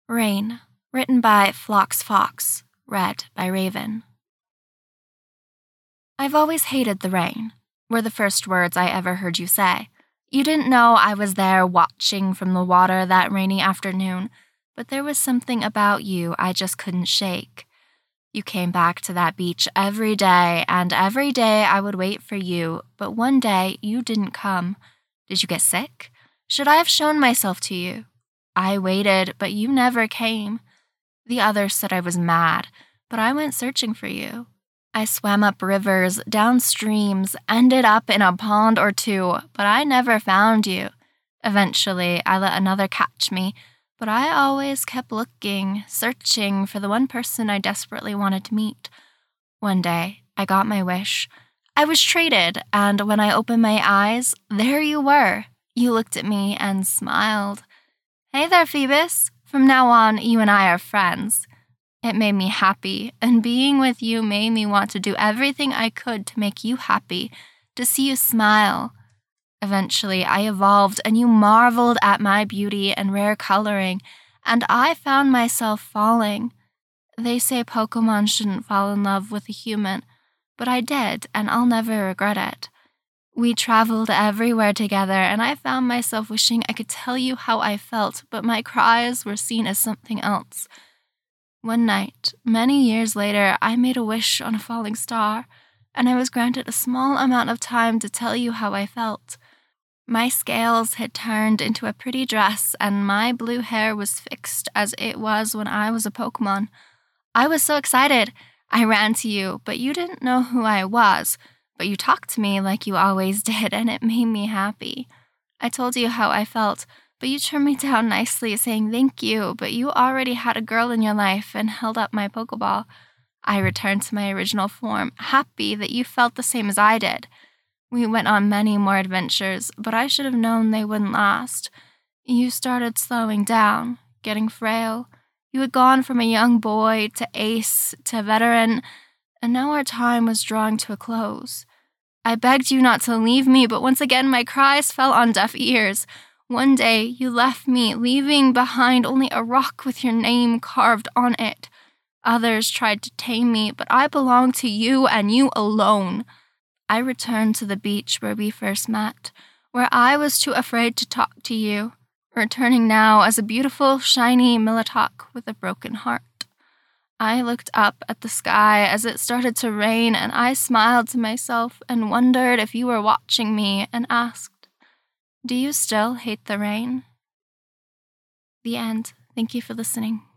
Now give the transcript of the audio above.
Rain, written by Phlox Fox, read by Raven. I've always hated the rain, were the first words I ever heard you say. You didn't know I was there watching from the water that rainy afternoon, but there was something about you I just couldn't shake. You came back to that beach every day, and every day I would wait for you, but one day you didn't come. Did you get sick? Should I have shown myself to you? I waited, but you never came. The others said I was mad, but I went searching for you. I swam up rivers, down streams, ended up in a pond or two, but I never found you. Eventually, I let another catch me, but I always kept looking, searching for the one person I desperately wanted to meet. One day, I got my wish. I was traded, and when I opened my eyes, there you were. You looked at me and smiled. Hey there, Phoebus. From now on, you and I are friends. It made me happy, and being with you made me want to do everything I could to make you happy, to see you smile. Eventually, I evolved, and you marveled at my beauty and rare coloring, and I found myself falling. They say Pokemon shouldn't fall in love with a human, but I did, and I'll never regret it. We traveled everywhere together, and I found myself wishing I could tell you how I felt, but my cries were seen as something else. One night, many years later, I made a wish on a falling star, and I was granted a small amount of time to tell you how I felt. My scales had turned into a pretty dress, and my blue hair was fixed as it was when I was a Pokemon. I was so excited. I ran to you, but you didn't know who I was. But you talked to me like you always did, and it made me happy. I told you how I felt, but you turned me down nicely, saying thank you, but you already had a girl in your life and held up my Pokeball. I returned to my original form, happy that you felt the same as I did. We went on many more adventures, but I should have known they wouldn't last. You started slowing down, getting frail. You had gone from a young boy to ace to veteran, and now our time was drawing to a close. I begged you not to leave me, but once again my cries fell on deaf ears. One day you left me, leaving behind only a rock with your name carved on it. Others tried to tame me, but I belonged to you and you alone. I returned to the beach where we first met, where I was too afraid to talk to you, returning now as a beautiful, shiny Militok with a broken heart. I looked up at the sky as it started to rain, and I smiled to myself and wondered if you were watching me and asked, "Do you still hate the rain?" The end. Thank you for listening.